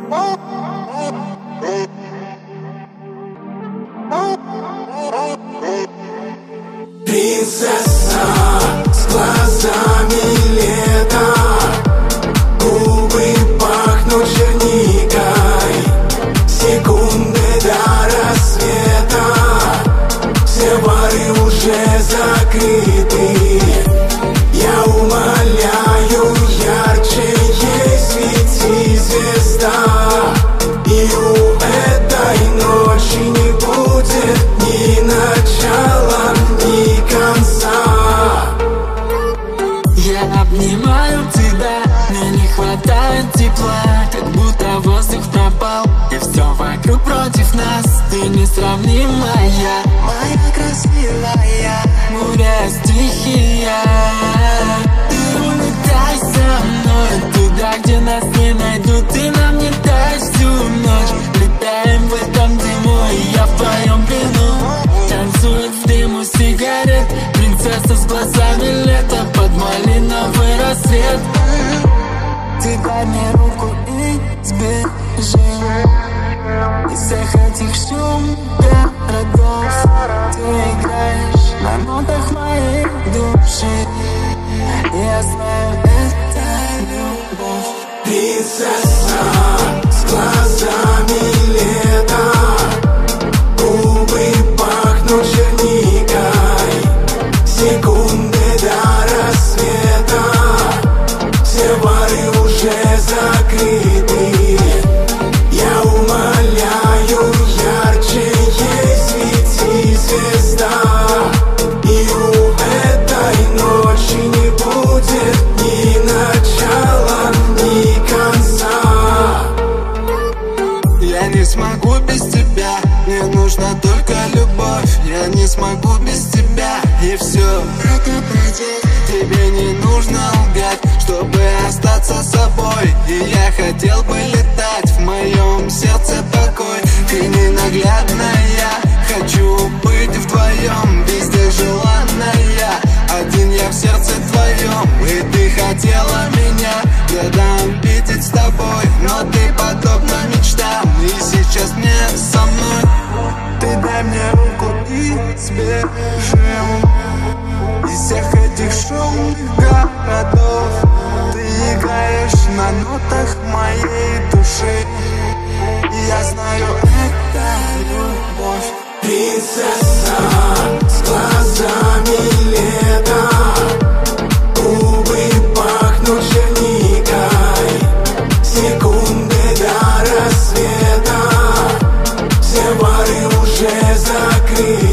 Принцесса с глазами лета, губы пахнут черникой, секунды до рассвета, все бары уже закрыты. Я умоляю, ярче ей свети, звезда, и у этой ночи не будет ни начала, ни конца. Я обнимаю тебя, мне не хватает тепла, как будто воздух пропал, и все вокруг против нас. Ты несравнимая, моя красивая, буря стихия. Ты улетай со мной туда, где нас не найдут, ты нам не дай всю ночь. Летаем в этом дыму, и я в твоем плену. Танцует в дыму сигарет принцесса с глазами лета под малиновый рассвет. Ты дай мне руку и сбежим из всех этих шумных городов. Ты играешь на нотах моей души, я знаю, это любовь. Принцесса с глазами лета, губы пахнут черникой, секунды до рассвета, все бары уже закрыты. Я умоляю, ярче ей свети, звезда, и у этой ночи не будет ни начала, ни конца. Я не смогу без тебя, мне нужна только любовь. Я не смогу без тебя, и все это пройдет. Тебе не нужно лгать, чтобы остаться собой. И я хотел бы летать, в моем сердце покой. Ты ненаглядная, хочу быть вдвоем, везде желанная. Один я в сердце твоем, и ты хотела меня годам видеть с тобой. Но ты подобна мечтам, и сейчас не со мной. Ты дай мне руку и сбежим из всех этих шумных городов. Ты играешь на нотах моей души, и я знаю, это любовь. Принцесса с глазами лета, губы пахнут черникой, секунды до рассвета, все бары уже закрыты.